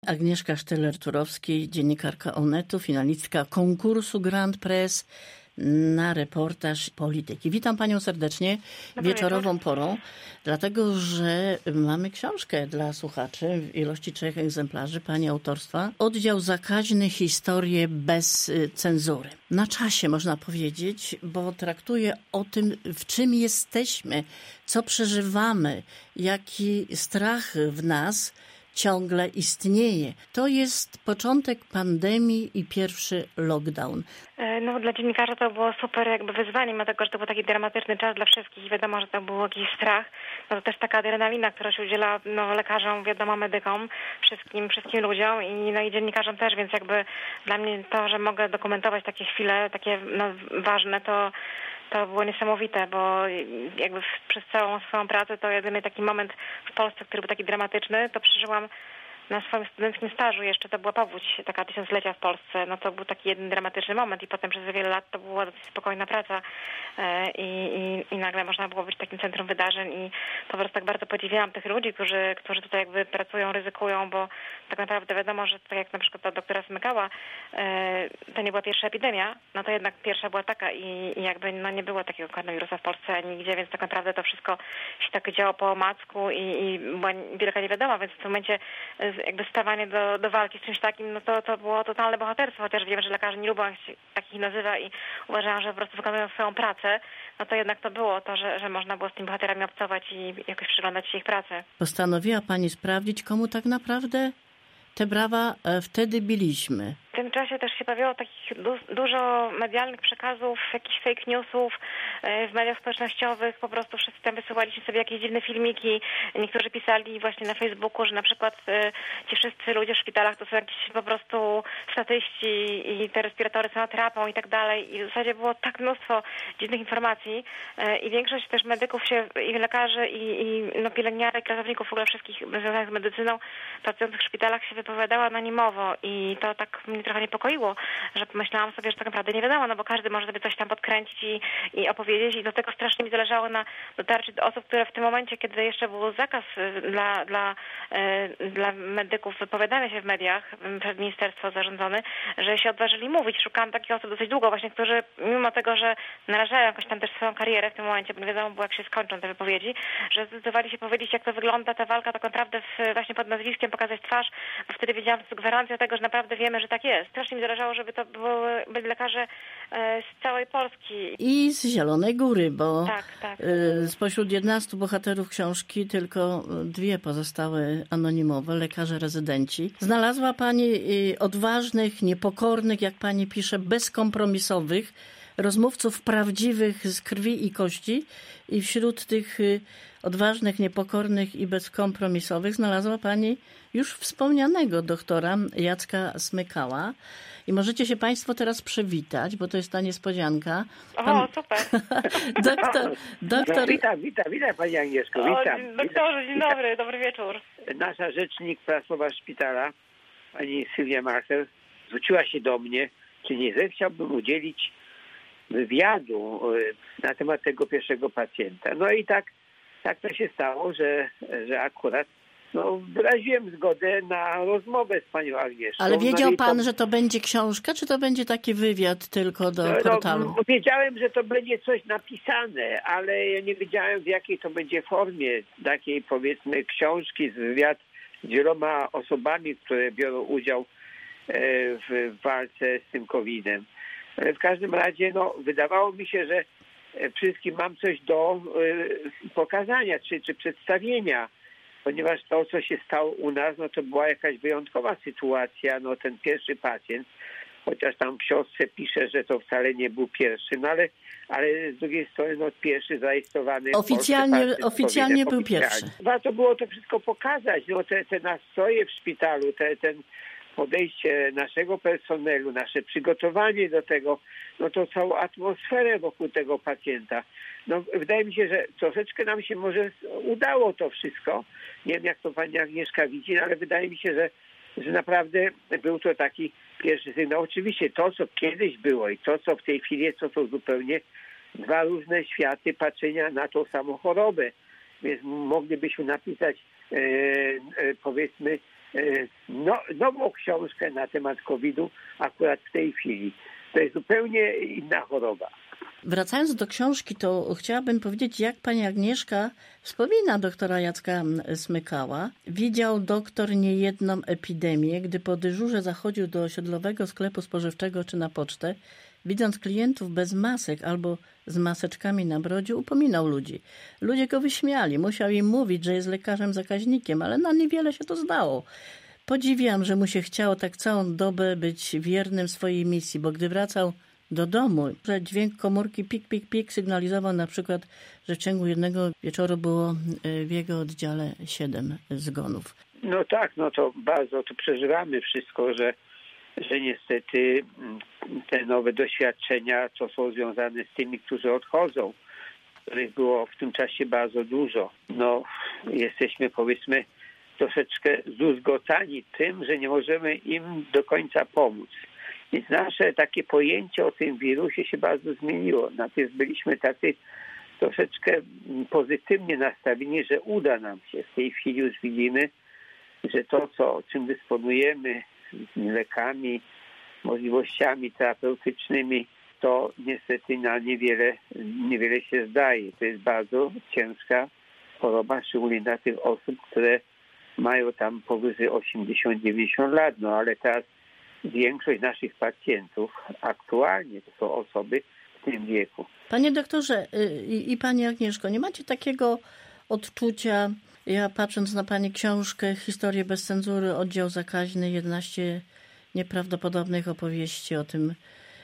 Agnieszka Sztyler-Turowski, dziennikarka Onetu, finalistka konkursu Grand Press na reportaż polityki. Witam Panią serdecznie wieczorową porą, dlatego że mamy książkę dla słuchaczy w ilości 3 egzemplarzy Pani autorstwa. Oddział zakaźny, historie bez cenzury. Na czasie można powiedzieć, bo traktuje o tym, w czym jesteśmy, co przeżywamy, jaki strach w nas ciągle istnieje. To jest początek pandemii i pierwszy lockdown. No, dla dziennikarza to było super jakby wyzwanie, dlatego że to był taki dramatyczny czas dla wszystkich i wiadomo, że to był jakiś strach. No to też taka adrenalina, która się udziela lekarzom, wiadomo, medykom, wszystkim ludziom i dziennikarzom też, więc jakby dla mnie to, że mogę dokumentować takie chwile, takie ważne, to było niesamowite, bo jakby przez całą swoją pracę to jedyny taki moment w Polsce, który był taki dramatyczny, to przeżyłam na swoim studenckim stażu jeszcze. To była powódź taka 1000-lecia w Polsce. No to był taki jeden dramatyczny moment i potem przez wiele lat to była dosyć spokojna praca i nagle można było być takim centrum wydarzeń i po prostu tak bardzo podziwiałam tych ludzi, którzy tutaj jakby pracują, ryzykują, bo tak naprawdę wiadomo, że tak jak na przykład ta doktora Smykała, to nie była pierwsza epidemia, no to jednak pierwsza była taka i jakby nie było takiego koronawirusa w Polsce ani nigdzie, więc tak naprawdę to wszystko się tak działo po omacku i była wielka niewiadoma, więc w tym momencie jakby stawanie do walki z czymś takim, no to było totalne bohaterstwo, chociaż wiem, że lekarze nie lubią się takich nazywa i uważają, że po prostu wykonują swoją pracę, no to jednak to było to, że można było z tymi bohaterami obcować i jakoś przyglądać się ich pracy. Postanowiła Pani sprawdzić, komu tak naprawdę te brawa wtedy biliśmy. W tym czasie też się pojawiło takich dużo medialnych przekazów, jakichś fake newsów w mediach społecznościowych. Po prostu wszyscy tam wysyłaliśmy sobie jakieś dziwne filmiki. Niektórzy pisali właśnie na Facebooku, że na przykład ci wszyscy ludzie w szpitalach to są jakieś po prostu statyści i te respiratory są atrapą i tak dalej. I w zasadzie było tak mnóstwo dziwnych informacji i większość też medyków i lekarzy i pielęgniarek, ratowników, w ogóle wszystkich związanych z medycyną pracujących w szpitalach się wypowiadała anonimowo i to tak mnie trochę niepokoiło, że pomyślałam sobie, że tak naprawdę nie wiadomo, no bo każdy może sobie coś tam podkręcić i opowiedzieć i do tego strasznie mi zależało na dotarciu do osób, które w tym momencie, kiedy jeszcze był zakaz dla medyków wypowiadania się w mediach przez ministerstwo zarządzony, że się odważyli mówić. Szukałam takich osób dosyć długo właśnie, którzy mimo tego, że narażają jakoś tam też swoją karierę w tym momencie, bo nie wiadomo było, jak się skończą te wypowiedzi, że zdecydowali się powiedzieć, jak to wygląda ta walka tak naprawdę właśnie pod nazwiskiem, pokazać twarz, bo wtedy wiedziałam, że to gwarancja tego, że naprawdę wiemy, że tak jest. Strasznie mi zależało, żeby to byli lekarze z całej Polski. I z Zielonej Góry, bo tak. Spośród 11 bohaterów książki tylko 2 pozostały anonimowe, lekarze rezydenci. Znalazła Pani odważnych, niepokornych, jak Pani pisze, bezkompromisowych rozmówców prawdziwych z krwi i kości i wśród tych odważnych, niepokornych i bezkompromisowych znalazła Pani już wspomnianego doktora Jacka Smykała. I możecie się Państwo teraz przywitać, bo to jest ta niespodzianka. O, super. doktor... Witam Pani Agnieszko, witam. Doktorze, dzień dobry, dobry wieczór. Nasza rzecznik prasowa szpitala, pani Sylwia Marcel, zwróciła się do mnie, czy nie zechciałbym udzielić wywiadu na temat tego pierwszego pacjenta. No i tak to się stało, że akurat wyraziłem zgodę na rozmowę z panią Agnieszką. Ale wiedział pan, że to będzie książka, czy to będzie taki wywiad tylko do portalu? Wiedziałem, że to będzie coś napisane, ale ja nie wiedziałem, w jakiej to będzie formie takiej, powiedzmy, książki, wywiad z wieloma osobami, które biorą udział w walce z tym COVID-em. W każdym razie wydawało mi się, że wszystkim mam coś do pokazania czy przedstawienia, ponieważ to, co się stało u nas, to była jakaś wyjątkowa sytuacja, ten pierwszy pacjent, chociaż tam w książce pisze, że to wcale nie był pierwszy, ale z drugiej strony pierwszy zarejestrowany oficjalnie był pierwszy. Warto było to wszystko pokazać, te nastroje w szpitalu, ten podejście naszego personelu, nasze przygotowanie do tego, to całą atmosferę wokół tego pacjenta. Wydaje mi się, że troszeczkę nam się może udało to wszystko. Nie wiem, jak to pani Agnieszka widzi, ale wydaje mi się, że naprawdę był to taki pierwszy sygnał. Oczywiście to, co kiedyś było i to, co w tej chwili, to są zupełnie 2 różne światy patrzenia na tą samą chorobę. Więc moglibyśmy napisać, powiedzmy, nową książkę na temat COVID-u akurat w tej chwili. To jest zupełnie inna choroba. Wracając do książki, to chciałabym powiedzieć, jak pani Agnieszka wspomina doktora Jacka Smykała. Widział doktor niejedną epidemię, gdy po dyżurze zachodził do osiedlowego sklepu spożywczego czy na pocztę, widząc klientów bez masek albo z maseczkami na brodzie, upominał ludzi. Ludzie go wyśmiali, musiał im mówić, że jest lekarzem zakaźnikiem, ale na niewiele się to zdało. Podziwiam, że mu się chciało tak całą dobę być wiernym swojej misji, bo gdy wracał do domu, że dźwięk komórki pik, pik, pik sygnalizował na przykład, że w ciągu jednego wieczoru było w jego oddziale 7 zgonów. No tak, to bardzo to przeżywamy wszystko, że niestety te nowe doświadczenia, co są związane z tymi, którzy odchodzą, których było w tym czasie bardzo dużo. Jesteśmy, powiedzmy, troszeczkę zdruzgotani tym, że nie możemy im do końca pomóc. Więc nasze takie pojęcie o tym wirusie się bardzo zmieniło. Najpierw byliśmy tacy troszeczkę pozytywnie nastawieni, że uda nam się. W tej chwili już widzimy, że to, czym dysponujemy, lekami, możliwościami terapeutycznymi, to niestety na niewiele się zdaje. To jest bardzo ciężka choroba, szczególnie dla tych osób, które mają tam powyżej 80-90 lat. Ale teraz większość naszych pacjentów aktualnie to są osoby w tym wieku. Panie doktorze i pani Agnieszko, nie macie takiego odczucia, ja patrząc na pani książkę Historię bez cenzury, oddział zakaźny, 11 nieprawdopodobnych opowieści o tym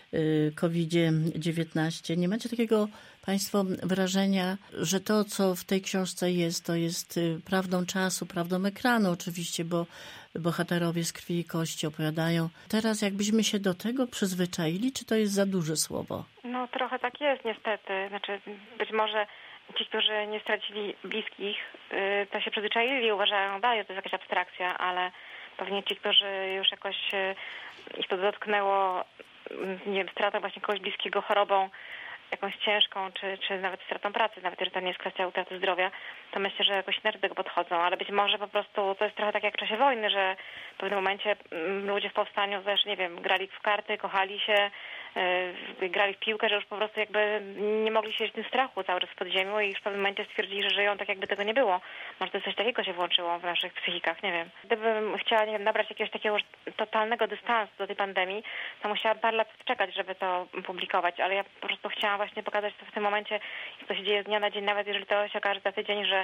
COVID-19. Nie macie takiego państwo wrażenia, że to, co w tej książce jest, to jest prawdą czasu, prawdą ekranu oczywiście, bo bohaterowie z krwi i kości opowiadają. Teraz jakbyśmy się do tego przyzwyczaili, czy to jest za duże słowo? Trochę tak jest niestety. Być może ci, którzy nie stracili bliskich, to się przyzwyczaili i uważają, że to jest jakaś abstrakcja, ale pewnie ci, którzy już jakoś ich to dotknęło, nie wiem, stratą właśnie kogoś bliskiego chorobą jakąś ciężką, czy nawet stratą pracy, nawet jeżeli to nie jest kwestia utraty zdrowia, to myślę, że jakoś inaczej do tego podchodzą, ale być może po prostu to jest trochę tak jak w czasie wojny, że w pewnym momencie ludzie w powstaniu też, nie wiem, grali w karty, kochali się, grali w piłkę, że już po prostu jakby nie mogli siedzieć w tym strachu cały czas pod ziemią i już w pewnym momencie stwierdzili, że żyją tak, jakby tego nie było. Może to coś takiego się włączyło w naszych psychikach, nie wiem. Gdybym chciała, nie wiem, nabrać jakiegoś takiego totalnego dystansu do tej pandemii, to musiałam parę lat czekać, żeby to publikować, ale ja po prostu chciałam właśnie pokazać to w tym momencie, jak to się dzieje z dnia na dzień, nawet jeżeli to się okaże za tydzień, że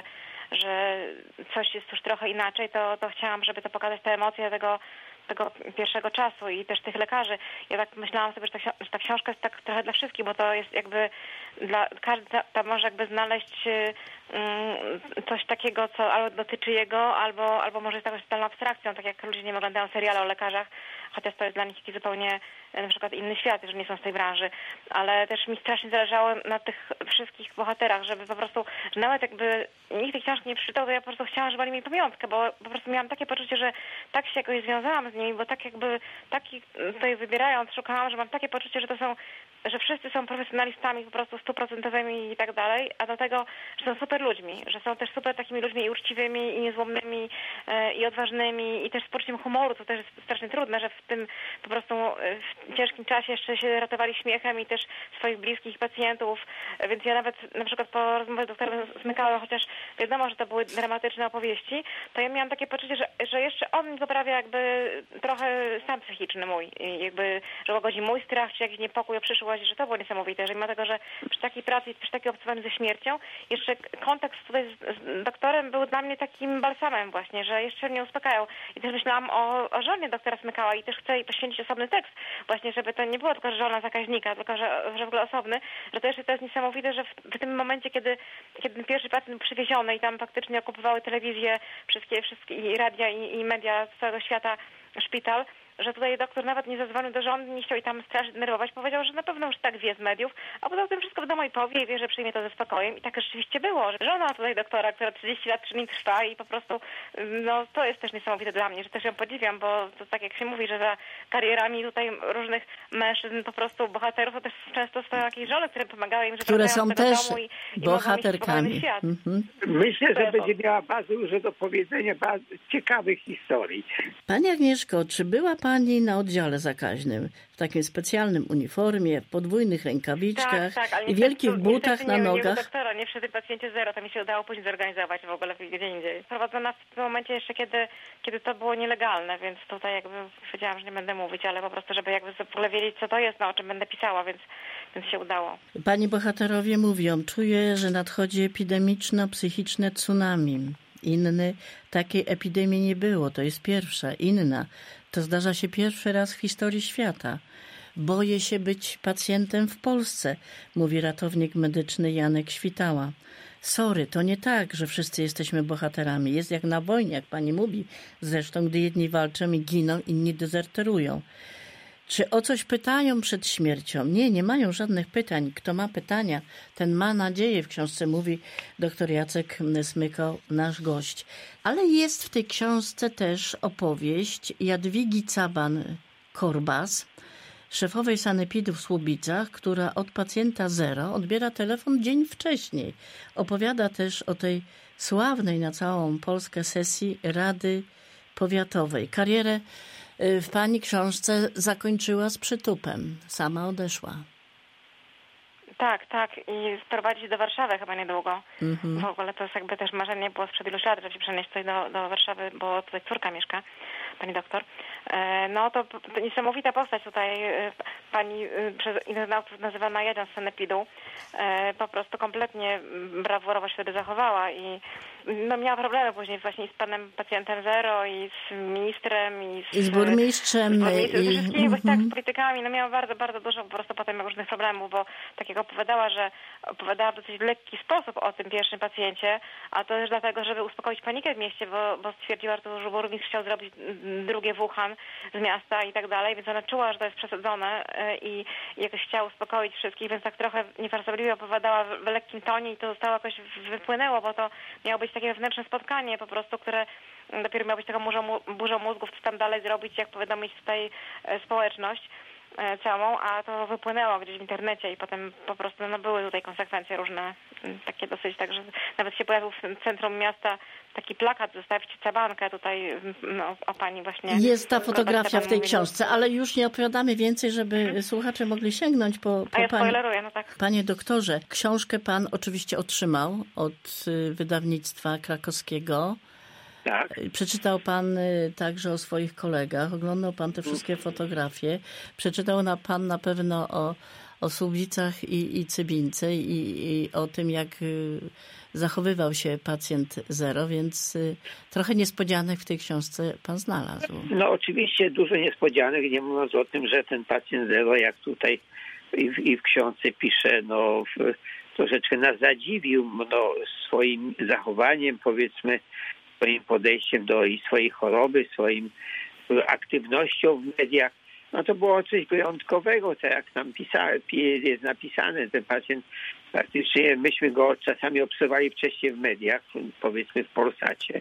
coś jest już trochę inaczej, to chciałam, żeby to pokazać te emocje tego pierwszego czasu i też tych lekarzy. Ja tak myślałam sobie, że ta książka jest tak trochę dla wszystkich, bo to jest jakby każdy tam może jakby znaleźć coś takiego, co albo dotyczy jego, albo może jest jakąś totalną abstrakcją, tak jak ludzie nie oglądają seriale o lekarzach, chociaż to jest dla nich jakiś zupełnie na przykład inny świat, że nie są z tej branży. Ale też mi strasznie zależało na tych wszystkich bohaterach, żeby po prostu, że nawet jakby nikt tej książki nie przeczytał, to ja po prostu chciałam, żeby oni mieli pamiątkę, bo po prostu miałam takie poczucie, że tak się jakoś związałam z nimi, bo tak jakby taki tutaj wybierając, szukałam, że mam takie poczucie, że wszyscy są profesjonalistami po prostu 100% i tak dalej, a do tego, że są super ludźmi, że są też super takimi ludźmi i uczciwymi, i niezłomnymi, i odważnymi, i też z poczuciem humoru, co też jest strasznie trudne, że w tym po prostu w ciężkim czasie jeszcze się ratowali śmiechem i też swoich bliskich pacjentów, więc ja nawet na przykład po rozmowie z doktorem Smykałem, chociaż wiadomo, że to były dramatyczne opowieści, to ja miałam takie poczucie, że jeszcze on mi poprawia jakby trochę stan psychiczny mój, jakby, że łagodzi mój strach, czy jakiś niepokój o przyszłość, że to było niesamowite, że mimo tego, że przy takiej pracy, przy takim obcowaniu ze śmiercią, jeszcze kontekst tutaj z doktorem był dla mnie takim balsamem właśnie, że jeszcze mnie uspokają. I też myślałam o żonie doktora Smykała i też chcę jej poświęcić osobny tekst, właśnie, żeby to nie było tylko żona zakaźnika, tylko że w ogóle osobny, że to jeszcze to jest niesamowite, że w tym momencie, kiedy ten pierwszy pacjent był przywieziony i tam faktycznie okupowały telewizję, wszystkie i radia i media z całego świata szpital, że tutaj doktor nawet nie zadzwonił do żony, nie chciał jej tam strasznie denerwować. Powiedział, że na pewno już tak wie z mediów, a poza tym wszystko wiadomo i powie i wie, że przyjmie to ze spokojem. I tak rzeczywiście było, że żona tutaj doktora, która 30 lat przy nim trwa i po prostu, no to jest też niesamowite dla mnie, że też ją podziwiam, bo to tak jak się mówi, że za karierami tutaj różnych mężczyzn, po prostu bohaterów, to też często stoją jakieś żony, które pomagały im, że które są też domu i bohaterkami. Myślę, że będzie miała bardzo dużo do powiedzenia, bardzo ciekawych historii. Pani Agnieszko, czy była Pani na oddziale zakaźnym w takim specjalnym uniformie, w podwójnych rękawiczkach ale i wielkich butach na nogach? Nie doktora, nie przy tym pacjencie zero, to mi się udało później zorganizować w ogóle gdzie indziej. Prowadzona w tym momencie jeszcze, kiedy to było nielegalne, więc tutaj jakby powiedziałam, że nie będę mówić, ale po prostu, żeby jakby w ogóle wiedzieć, co to jest, o czym będę pisała, więc się udało. Pani bohaterowie mówią, czuję, że nadchodzi epidemiczno-psychiczne tsunami. Inny takiej epidemii nie było, to jest pierwsza, inna. To zdarza się pierwszy raz w historii świata. Boję się być pacjentem w Polsce, mówi ratownik medyczny Janek Świtała. Sorry, to nie tak, że wszyscy jesteśmy bohaterami. Jest jak na wojnie, jak pani mówi. Zresztą, gdy jedni walczą i giną, inni dezerterują. Czy o coś pytają przed śmiercią? Nie mają żadnych pytań. Kto ma pytania, ten ma nadzieję. W książce mówi dr Jacek Smykał, nasz gość. Ale jest w tej książce też opowieść Jadwigi Caban-Korbas, szefowej sanepidu w Słubicach, która od pacjenta zero odbiera telefon dzień wcześniej. Opowiada też o tej sławnej na całą Polskę sesji Rady Powiatowej. Karierę w pani książce zakończyła z przytupem. Sama odeszła. Tak. I sprowadzić do Warszawy chyba niedługo. W ogóle to jest jakby też marzenie było sprzed iluś lat, żeby się przenieść tutaj do Warszawy, bo tutaj córka mieszka, pani doktor. No to niesamowita postać tutaj. Pani przez internautów nazywana jeden z sanepidu. Po prostu kompletnie brawurowo się wtedy zachowała i no miała problemy później właśnie z panem pacjentem zero i z ministrem i z burmistrzem. Ze wszystkimi tak, z politykami. No miała bardzo, bardzo dużo po prostu potem różnych problemów, bo takiego opowiadała w dosyć lekki sposób o tym pierwszym pacjencie, a to też dlatego, żeby uspokoić panikę w mieście, bo stwierdziła, że burmistrz chciał zrobić drugie Wuhan z miasta i tak dalej, więc ona czuła, że to jest przesadzone i jakoś chciała uspokoić wszystkich, więc tak trochę niefrasobliwie opowiadała w lekkim tonie i to zostało jakoś wypłynęło, bo to miało być takie wewnętrzne spotkanie po prostu, które dopiero miało być taką burzą mózgów, co tam dalej zrobić, jak powiadomić tutaj społeczność całą, a to wypłynęło gdzieś w internecie i potem po prostu były tutaj konsekwencje różne, takie dosyć, także nawet się pojawił w centrum miasta taki plakat, zostawcie cabankę tutaj o pani właśnie. Jest ta fotografia w tej książce, ale już nie opowiadamy więcej, żeby słuchacze mogli sięgnąć po ja pani. Spoileruję, no tak. Panie doktorze, książkę pan oczywiście otrzymał od wydawnictwa krakowskiego. Tak. Przeczytał pan także o swoich kolegach, oglądał pan te wszystkie fotografie, przeczytał pan na pewno o Słubicach i Cybince i o tym, jak zachowywał się pacjent zero, więc trochę niespodzianek w tej książce pan znalazł. No oczywiście dużo niespodzianek, nie mówiąc o tym, że ten pacjent zero, jak tutaj i w książce pisze, troszeczkę nas zadziwił swoim zachowaniem, powiedzmy, swoim podejściem do swojej choroby, swoim aktywnością w mediach. No to było coś wyjątkowego, tak jak tam jest napisane. Ten pacjent, praktycznie myśmy go czasami obserwowali wcześniej w mediach, powiedzmy w Polsacie,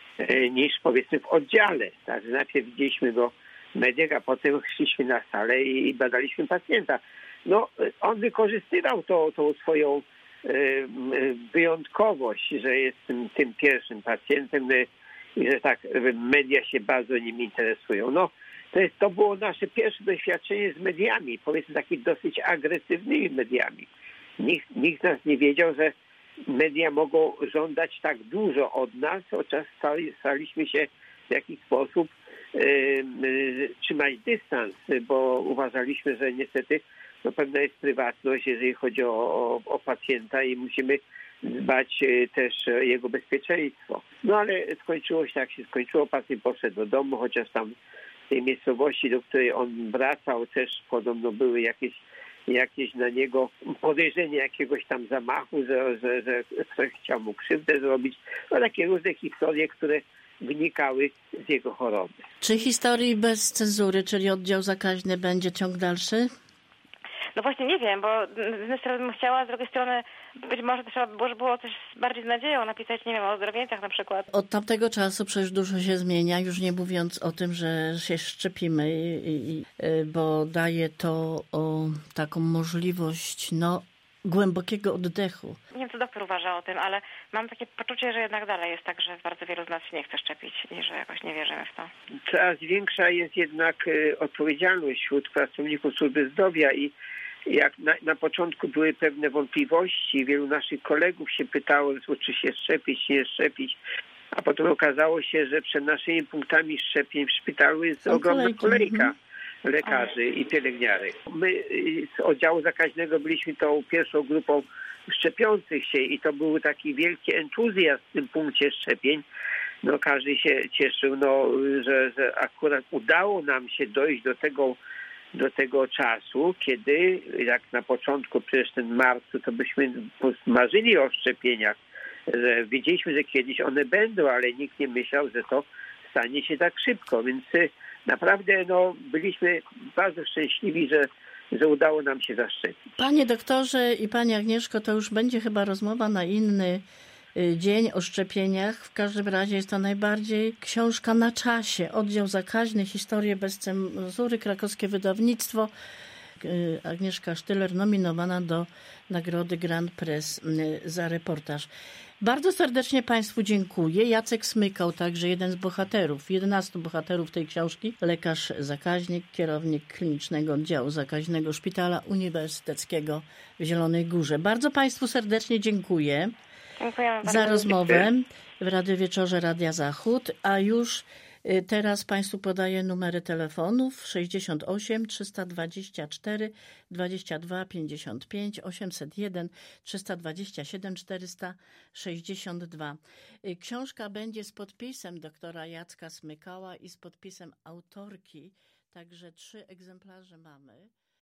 niż powiedzmy w oddziale. Tak, najpierw widzieliśmy go w mediach, a potem szliśmy na salę i badaliśmy pacjenta. No, on wykorzystywał tą swoją wyjątkowość, że jest tym pierwszym pacjentem i że tak media się bardzo nim interesują. No, to było nasze pierwsze doświadczenie z mediami, powiedzmy takimi dosyć agresywnymi mediami. Nikt nas nie wiedział, że media mogą żądać tak dużo od nas, chociaż staraliśmy się w jakiś sposób trzymać dystans, bo uważaliśmy, że niestety pewna jest prywatność, jeżeli chodzi o pacjenta i musimy dbać też o jego bezpieczeństwo. No ale skończyło się tak, jak się skończyło. Pacjent poszedł do domu, chociaż tam w tej miejscowości, do której on wracał, też podobno były jakieś na niego podejrzenie jakiegoś tam zamachu, że ktoś chciał mu krzywdę zrobić. No takie różne historie, które wynikały z jego choroby. Czy historii bez cenzury, czyli oddział zakaźny, będzie ciąg dalszy? No właśnie nie wiem, bo z jednej strony bym chciała, z drugiej strony być może trzeba było coś bardziej z nadzieją napisać, nie wiem, o ozdrowieńcach na przykład. Od tamtego czasu przecież dużo się zmienia, już nie mówiąc o tym, że się szczepimy, bo daje to taką możliwość głębokiego oddechu. Nie wiem, co doktor uważa o tym, ale mam takie poczucie, że jednak dalej jest tak, że bardzo wielu z nas się nie chce szczepić i że jakoś nie wierzymy w to. Coraz większa jest jednak odpowiedzialność wśród pracowników służby zdrowia i jak na początku były pewne wątpliwości, wielu naszych kolegów się pytało, czy się szczepić, czy nie szczepić, a potem okazało się, że przed naszymi punktami szczepień w szpitalu jest ogromna kolejka lekarzy i pielęgniarek. My z oddziału zakaźnego byliśmy tą pierwszą grupą szczepiących się i to był taki wielki entuzjazm w tym punkcie szczepień. Każdy się cieszył, że akurat udało nam się dojść do tego czasu, kiedy jak na początku, przecież ten marcu, to byśmy marzyli o szczepieniach, że wiedzieliśmy, że kiedyś one będą, ale nikt nie myślał, że to stanie się tak szybko, więc naprawdę byliśmy bardzo szczęśliwi, że udało nam się zaszczepić. Panie doktorze i pani Agnieszko, to już będzie chyba rozmowa na inny dzień o szczepieniach. W każdym razie jest to najbardziej książka na czasie. Oddział zakaźny, historie bez cenzury, krakowskie wydawnictwo. Agnieszka Sztyler nominowana do nagrody Grand Press za reportaż. Bardzo serdecznie Państwu dziękuję. Jacek Smykał, także jeden z bohaterów, 11 bohaterów tej książki, lekarz zakaźnik, kierownik klinicznego oddziału zakaźnego Szpitala Uniwersyteckiego w Zielonej Górze. Bardzo Państwu serdecznie dziękuję za rozmowę w Radiowieczorze Radia Zachód, a już teraz Państwu podaję numery telefonów 68 324 22 55 801 327 462. Książka będzie z podpisem doktora Jacka Smykała i z podpisem autorki, także 3 egzemplarze mamy.